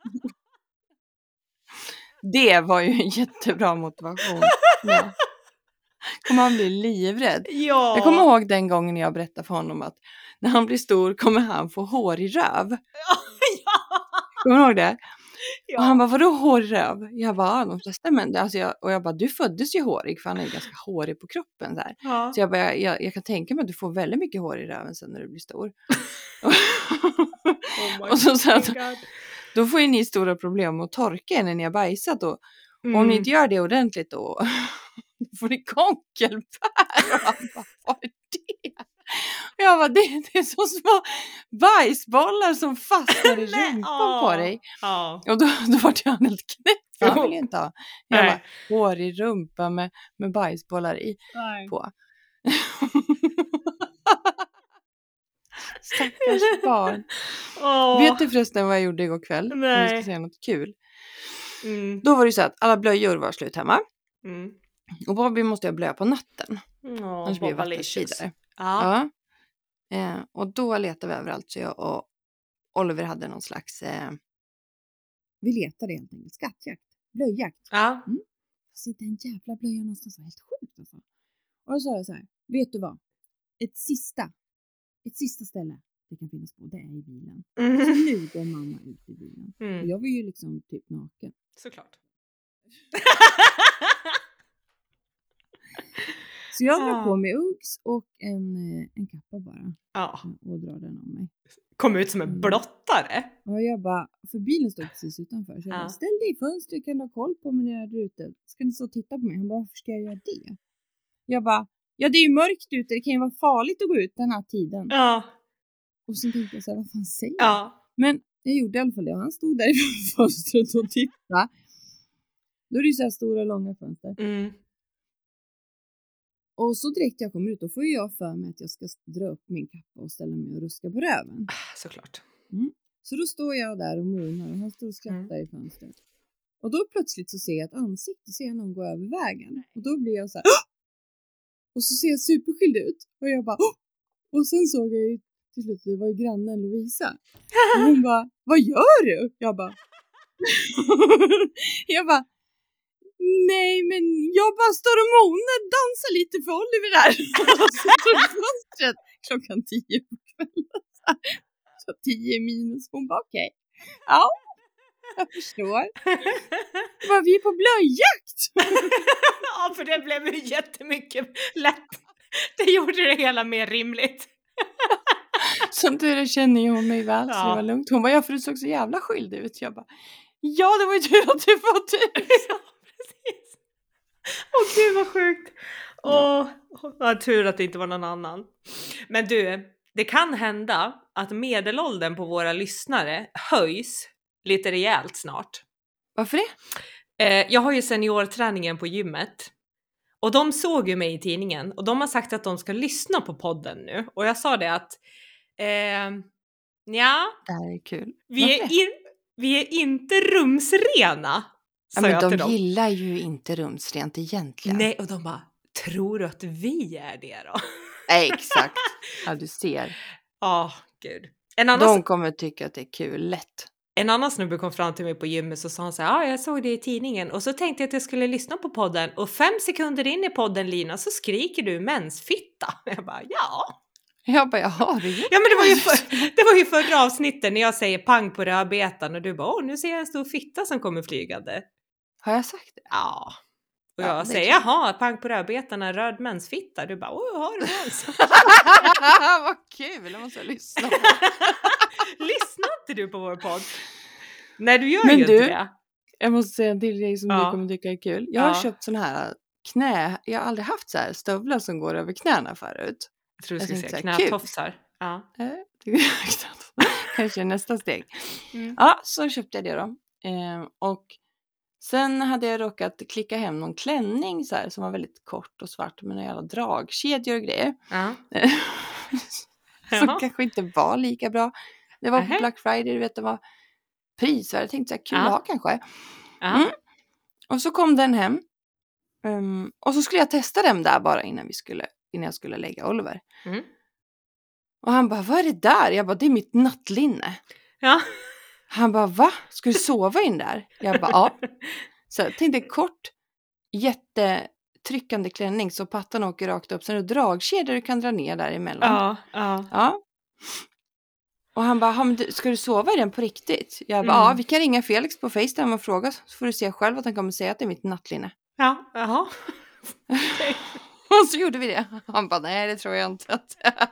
Det var ju en jättebra motivation. Ja. Kommer han bli livrädd. Ja. Jag kommer ihåg den gången jag berättade för honom att när han blir stor kommer han få hår i röv. Ja. Kommer du ihåg det? Ja. Och han bara, vadå hår i röv? Jag bara, de flesta män, alltså jag, och jag bara, du föddes ju hårig, för han är ju ganska hårig på kroppen så här. Ja. Så jag bara, jag, jag kan tänka mig att du får väldigt mycket hår i röven sen när du blir stor. Oh my Och så sa att God. då får ju ni stora problem med att torka er när ni har bajsat. Och Mm. om ni inte gör det ordentligt då, då får ni konkelbär. Och han bara, vad är det? Jag bara, det, det är så små bajsbollar som fastnar i Nej, rumpan åh. på dig. Ja. Och då, då var jag helt knäpp. För jag Jo. vill inte ha. Jag Nej. bara, hår i rumpan med, med bajsbollar i Nej. på. Stackars barn. Åh. Vet du förresten vad jag gjorde igår kväll? Om vi Nej. ska säga något kul. Mm. Då var det så att alla blöjor var slut hemma. Mm. Och Bobby måste jag blöja på natten. Åh, Annars blir det Bobbalicious. vattenspridare. Ja. Ja. Eh, och då letade vi överallt. Så jag och Oliver hade någon slags... Eh, vi letade helt enkelt. Skattjakt. Blöjjakt. Ja. Mm. Sitter en jävla blöja någonstans. Var helt sjukt alltså. Och då sa jag så här. Vet du vad? Ett sista. Ett sista ställe det kan finnas på. Det är i bilen. Mm. Så nu går mamma ut i bilen. Och Mm. jag var ju liksom typ naken. Såklart. Så jag drar Ja. på mig Uggs och en, eh, en kappa bara. Ja. Och drar den om mig. Kom ut som en Mm. blottare. Och jag bara, för bilen stod precis utanför. Så jag Ja. bara, ställ dig i fönstret, kan du ha koll på mig när jag är ute. Ska ni stå och titta på mig? Han bara, varför ska jag göra det? Jag bara, ja det är ju mörkt ute, det kan ju vara farligt att gå ut den här tiden. Ja. Och så tänkte jag så här, vad fan säger jag? Ja. Men jag gjorde i alla fall det. Och han stod där i fönstret och tittade. Då är det ju så här stora, långa fönster. Mm. Och så direkt jag kommer ut, då får ju jag för mig att jag ska dra upp min kappa och ställa mig och ruska på röven. Såklart. Mm. Så då står jag där och monar och han står och skrattar Mm. i fönstret. Och då plötsligt så ser jag ett ansikte, ser jag någon gå över vägen. Och då blir jag så här, "Åh!" Och så ser jag superskild ut. Och jag bara, "Åh!" Och sen såg jag ju till slut, det var ju grannen Lovisa. Och hon bara, vad gör du? Jag bara, jag bara, nej men jag bara står och monar, dansar lite för Oliver där. Och så tog fönstret klockan tio på kvällen. Så tio minus. Hon bara, okej. Okay. Ja, jag förstår. Var vi på blöjjakt? Ja, för det blev ju jättemycket lätt. Det gjorde det hela mer rimligt. Som tur är känner ju hon mig väl, så Ja. det var lugnt. Hon bara, ja för du såg så jävla skyldig ut. Jag bara, ja det var ju tur att du var tur. Ja, precis. Åh gud vad sjukt. Åh, vad tur att det inte var någon annan. Men du, det kan hända att medelåldern på våra lyssnare höjs lite rejält snart. Varför det? Eh, jag har ju seniorträningen på gymmet. Och de såg ju mig i tidningen. Och de har sagt att de ska lyssna på podden nu. Och jag sa det att eh, ja, Det här är kul. vi Varför är, det? in, vi är inte rumsrena. Ja, Sa men jag de till dem. gillar ju inte rumsrent egentligen. Nej, och de bara, tror du att vi är det då? Nej, exakt. Ja, du ser. Ja, oh, gud. En annan, De kommer tycka att det är kul, lätt. en annan snubbe kom fram till mig på gymmet så sa han så här, ja, ah, jag såg det i tidningen. Och så tänkte jag att jag skulle lyssna på podden. Och fem sekunder in i podden, Lina, så skriker du mensfitta. Jag bara, ja. Jag bara, jaha, det är Ja, men det var ju, för, det var ju förra avsnittet när jag säger pang på rödbetan. Och du bara, åh, nu ser jag en stor fitta som kommer flygande. Har jag sagt det? Ja. Och Ja, jag det är säger, klart. jaha, pang på rödbetan, en röd mensfitta. Du bara, åh, har du mens? Vad kul, jag måste lyssna på. Lyssnar inte du på vår podd? Nej, du gör Men ju du, inte det. Jag måste säga en till grej som Ja. du kommer tycka är kul. Jag har Ja. köpt sån här knä, jag har aldrig haft så här stövlar som går över knäna förut. Jag tror du Jag skulle tänkte säga så här, knätofsar. Ja. Eh, Kanske nästa steg. Mm. Ja, så köpte jag det då. Eh, och sen hade jag råkat klicka hem någon klänning så här, som var väldigt kort och svart med några jävla dragkedjor och grejer. Ja. Som Jaha. kanske inte var lika bra. Det var på Nähä. Black Friday, du vet, det var prisvärde. Jag tänkte så här, kul Ja. att ha kanske. Ja. Mm. Och så kom den hem. Um, och så skulle jag testa den där bara innan, vi skulle, innan jag skulle lägga Oliver. Mm. Och han bara, vad är det där? Jag bara, det är mitt nattlinne. Ja. Han bara, va? Ska du sova in där? Jag bara, ja. Så jag tänkte kort, jättetryckande klänning så pattan åker rakt upp. Sen är det dragkedjor du kan dra ner däremellan. Ja. Ja. Ja. Och han bara, men du, ska du sova i den på riktigt? Jag bara, Mm. ja, vi kan ringa Felix på FaceTime och fråga. Så får du se själv att han kommer säga att det är mitt nattlinne. Ja. Jaha. Och så gjorde vi det. Han bara, nej det tror jag inte att det är.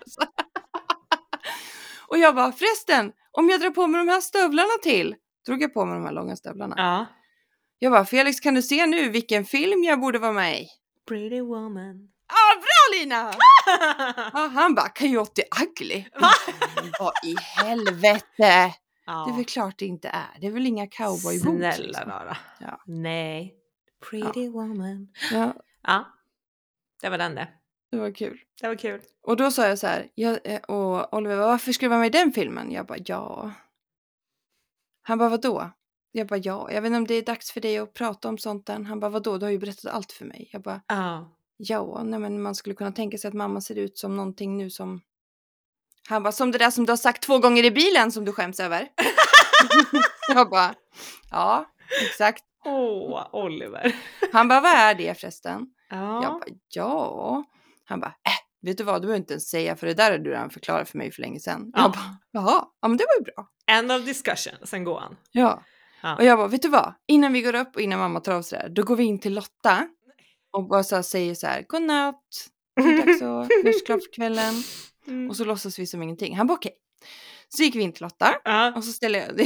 Och jag bara, förresten, om jag drar på mig de här stövlarna till. Drog jag på mig de här långa stövlarna. Ja. Jag bara, Felix, kan du se nu vilken film jag borde vara med i? Pretty woman. Ja, bra Lina! Ja, han bara, Coyote Ugly. Vad i helvete? Ja. Det är väl klart det inte är. Det är väl inga cowboyboots Snälla liksom. rara. Ja. Nej. Pretty Ja. woman. Ja, Ja. Det var den det. det var kul. Det var kul. Och då sa jag så här, jag, eh, och Oliver, varför ska du vara med i den filmen? Jag bara, ja. Han bara, vadå? Jag bara, ja. Jag vet inte om det är dags för dig att prata om sånt där. Han bara, vadå? Du har ju berättat allt för mig. Jag bara, Ja. ja. Nej, men man skulle kunna tänka sig att mamma ser ut som någonting nu som... Han bara, som det där som du har sagt två gånger i bilen som du skäms över. Jag bara, ja, exakt. Åh, Oliver. Han bara, vad är det förresten? Ja. Jag bara, ja. Han bara, äh, vet du vad, du behöver inte ens säga för det där har du redan förklarat för mig för länge sedan. Ja. Jag bara, jaha, ja men det var ju bra. End of discussion. Sen går han. Ja. Ja. Och jag bara, vet du vad, innan vi går upp och innan mamma tar av sådär, då går vi in till Lotta och bara så här, säger så här, godnatt, det är dags att göra klart för kvällen. Mm. Och så låtsas vi som ingenting. Han bara, okej. Så gick vi in till Lotta Ja. och så ställer jag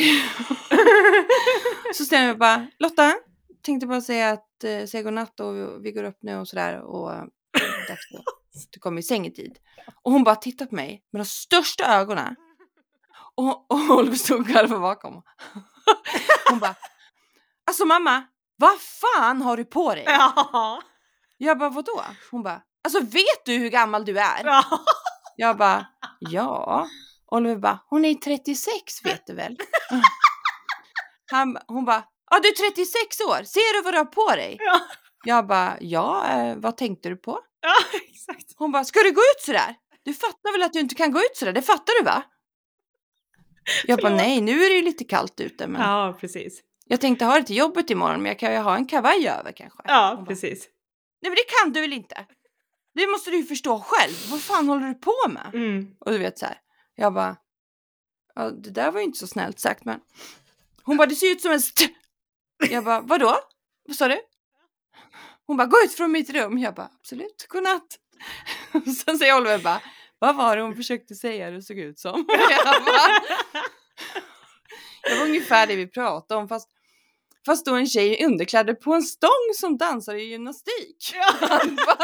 så ställer jag bara, Lotta, tänkte bara säga att eh, säga godnatt och vi går upp nu och sådär och eh, dags då. Du kommer i säng i tid. Och hon bara tittar på mig med de största ögonen. Och, och Oliver stod och garvade bakom. Hon bara, alltså mamma, vad fan har du på dig? Ja. Jag bara, vadå? Hon bara, alltså vet du hur gammal du är? Ja. Jag bara, ja. Oliver bara, hon är trettiosex vet du väl? Han, hon bara, ja du är trettiosex år, ser du vad du har på dig? Ja. Jag bara, ja, eh, vad tänkte du på? Ja, exakt. Hon bara, ska du gå ut sådär? Du fattar väl att du inte kan gå ut sådär, det fattar du va? Jag bara, nej, nu är det ju lite kallt ute. Men Ja, precis. jag tänkte ha det till jobbet imorgon, men jag kan ju ha en kavaj över kanske. Ja, Hon bara, precis. nej men det kan du väl inte? Det måste du ju förstå själv. Vad fan håller du på med? Mm. Och du vet så här. Jag bara, ja, det där var ju inte så snällt sagt, men hon bara, det ser ut som en st-. Jag bara, vadå? Vad sa du? Hon bara, gå ut från mitt rum. Jag bara, absolut, godnatt. Sen säger Oliver bara, vad var det hon försökte säga det såg ut som? Jag, bara, det var ungefär det vi pratade om, fast, fast då en tjej i underkläder på en stång som dansar i gymnastik. Ja.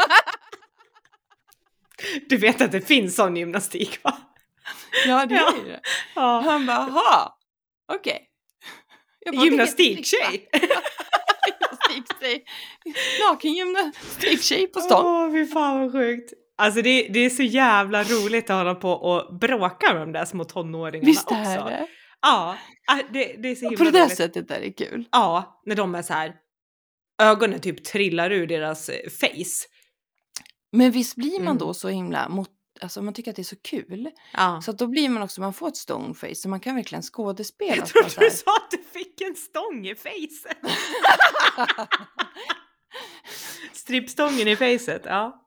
Du vet att det finns sån gymnastik va? Ja, det Ja. är det. Ja. Han bara, aha, okej. Okay. Gymnastiktjej. Gymnastiktjej. Naken gymnastiktjej på stång. Åh, oh, fy fan vad sjukt. Alltså det, det är så jävla roligt att hålla på och bråka med de där små tonåringarna Visst också. är det? Ja, det, det är så himla på det där roligt. sättet är det kul. Ja, när de är så här, ögonen typ trillar ur deras eh, face. Men visst blir man Mm. då så himla mot, alltså man tycker att det är så kul. Ja. Så att då blir man också, man får ett stoneface så man kan verkligen skådespela. Jag trodde så här. du sa att du fick en stång i facet. Strippstången i facet, ja.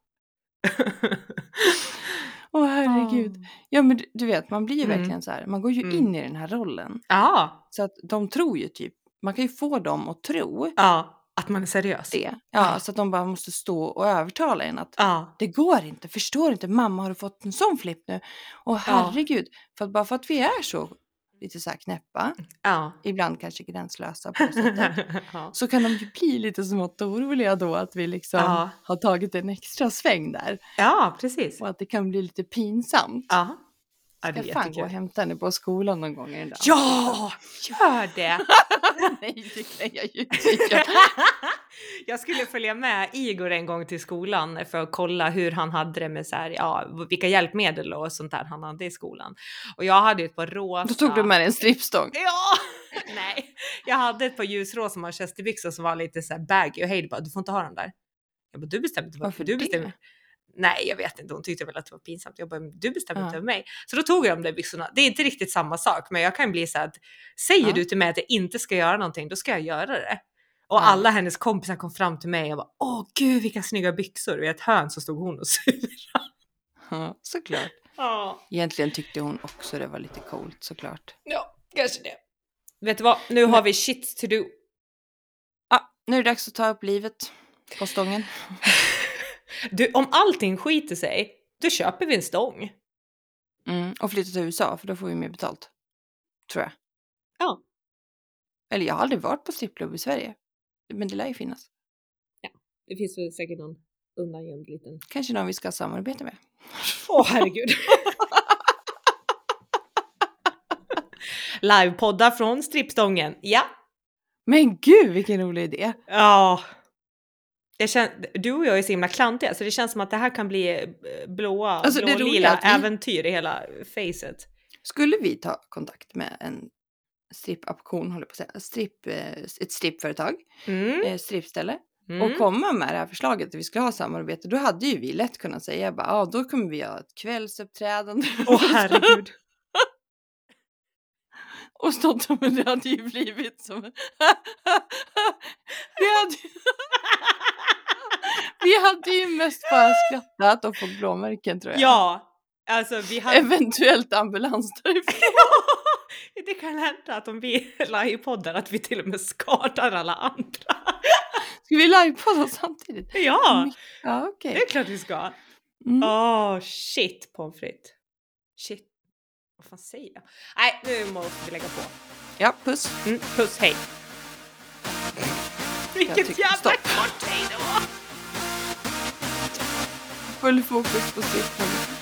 Åh herregud. Oh. Ja men du, du vet, man blir ju Mm. verkligen så här, man går ju Mm. in i den här rollen. Ja. Så att de tror ju typ, man kan ju få dem att tro Ja, att man är seriös. det. Ja, så att de bara måste stå och övertala en att Ja. det går inte, förstår inte, mamma har du fått en sån flipp nu? Och herregud, för att bara för att vi är så lite så här knäppa, Ja. ibland kanske gränslösa på det sättet, Ja. så kan de ju bli lite smått oroliga då att vi liksom Ja. har tagit en extra sväng där. Ja, precis. Och att det kan bli lite pinsamt. Ja. Ja, det Ska är fan gå och jättekul. hämta henne på skolan någon gång i den där. Ja, gör det! Nej, det kan jag ju inte. Jag skulle följa med Igor en gång till skolan för att kolla hur han hade det med så här, ja, vilka hjälpmedel och sånt där han hade i skolan. Och jag hade ju ett par rosa... Då tog du med dig en strippstång. Ja! Nej, jag hade ett par ljusrosa manchesterbyxor som var lite så här baggy och Heidi bara, du får inte ha dem där. Jag bara, du bestämde inte. Varför du det? bestämde. Nej, jag vet inte. Hon tyckte väl att det var pinsamt. Jag bara, du bestämde Ja. inte över mig. Så då tog jag de där byxorna. Det är inte riktigt samma sak, men jag kan bli så att säger Ja. du till mig att jag inte ska göra någonting, då ska jag göra det. Och Ja. alla hennes kompisar kom fram till mig och bara, åh gud vilka snygga byxor. Och i ett hörn så stod hon och surade. Ja, såklart. Ja. Egentligen tyckte hon också det var lite coolt, såklart. Ja, kanske det. Vet du vad? Nu har vi shit to do. Ja, nu är det dags att ta upp livet på stången. Du, om allting skiter sig, då köper vi en stång. Mm, och flytta till U S A, för då får vi mer betalt. Tror jag. Ja. Eller jag har aldrig varit på strippklubb i Sverige. Men det lär ju finnas. Det finns väl säkert någon undangömd liten. Kanske någon vi ska samarbeta med. Åh oh, herregud. Livepoddar från strippstången. Ja. Men gud vilken rolig idé. Ja. Jag känner, du och jag är så himla klantiga så det känns som att det här kan bli blåa, Alltså, blå det roliga lila är att vi- äventyr i hela facet. Skulle vi ta kontakt med en strippaption, håller på att säga, stripp, eh, ett strippföretag, Mm. eh, strippställe, Mm. och komma med det här förslaget att vi ska ha samarbete, då hade ju vi lätt kunnat säga bara, ja då kommer vi ha ett kvällsuppträdande. Åh herregud. Och stått och men det hade ju blivit som det hade vi hade ju mest bara skrattat och fått blåmärken tror jag. Ja, alltså vi hade... Eventuellt ambulans därifrån. Det kan hända att om vi livepoddar att vi till och med skadar alla andra. Ska vi livepodda samtidigt? Ja, Ja, okej. det är klart vi ska. Åh, Mm. oh, shit pommes frites. Shit. Vad fan säger jag? Nej, nu måste vi lägga på. Ja, puss. Mm, puss, hej. Vilket tycker- jävla stopp. kort hej då! Full fokus på strippen.